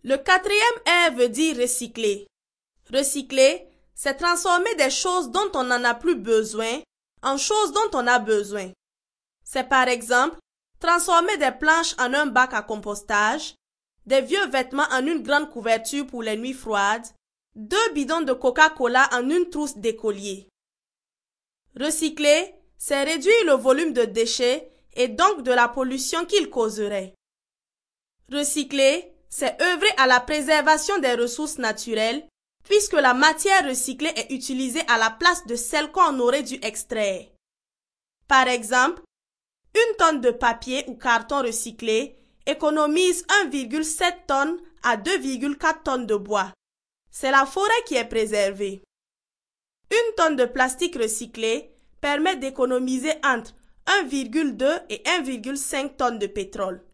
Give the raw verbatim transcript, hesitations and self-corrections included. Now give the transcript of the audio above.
Le quatrième R veut dire recycler. Recycler, c'est transformer des choses dont on n'en a plus besoin en choses dont on a besoin. C'est par exemple transformer des planches en un bac à compostage, des vieux vêtements en une grande couverture pour les nuits froides, deux bidons de Coca-Cola en une trousse d'écolier. Recycler, c'est réduire le volume de déchets et donc de la pollution qu'il causerait. Recycler, c'est œuvrer à la préservation des ressources naturelles puisque la matière recyclée est utilisée à la place de celle qu'on aurait dû extraire. Par exemple, une tonne de papier ou carton recyclé économise un virgule sept tonnes à deux virgule quatre tonnes de bois. C'est la forêt qui est préservée. Une tonne de plastique recyclé permet d'économiser entre un virgule deux et un virgule cinq tonnes de pétrole.